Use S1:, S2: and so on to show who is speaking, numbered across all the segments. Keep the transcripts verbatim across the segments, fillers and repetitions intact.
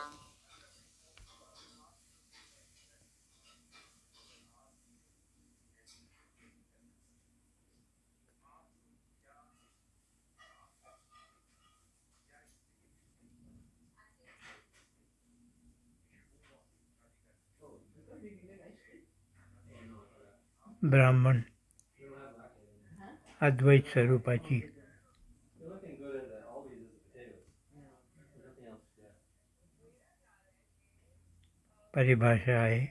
S1: ब्राह्मण अद्वैत स्वरूपाची परिभाषा आहे.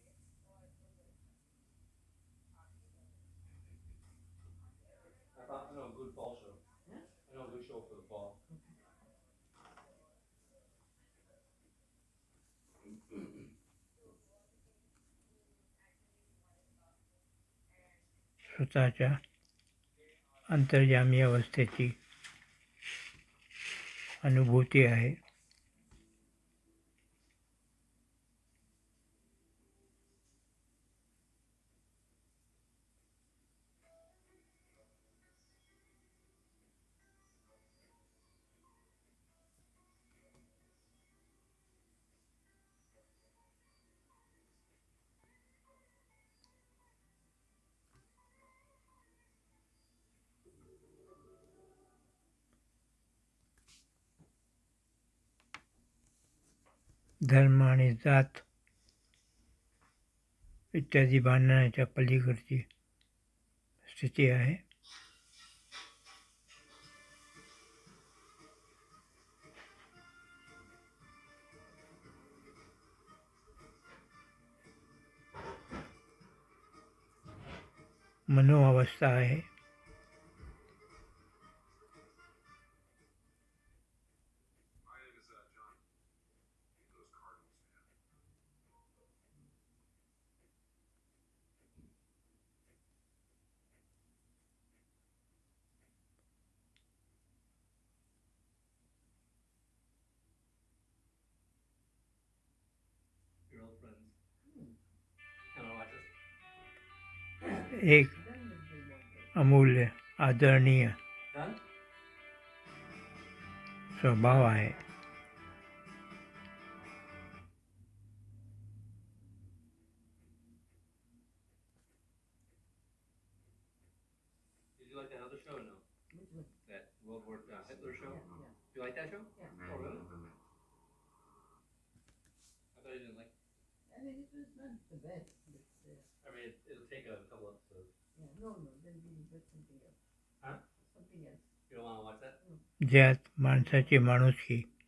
S1: स्वतःच्या अंतर्यामी अवस्थेची अनुभूती आहे. धर्म आणि जात इत्यादी भांडणाच्या पलीकडची स्थिती आहे. मनोअवस्था आहे. एक अमूल्य आदरणीय स्वभाव आहे.
S2: Did you like that other show or no? Which one? That World War uh, Hitler show? Yeah, yeah. Do you like that show? Yeah. Oh, really? I thought you didn't like it.
S3: I mean, it was not the best, but uh,
S2: I mean, it, it'll take a couple episodes.
S3: yeah, no, no, then we did something else.
S2: Huh?
S3: Something else.
S2: You don't want to watch that?
S1: ज्यात माणसाची माणुसकी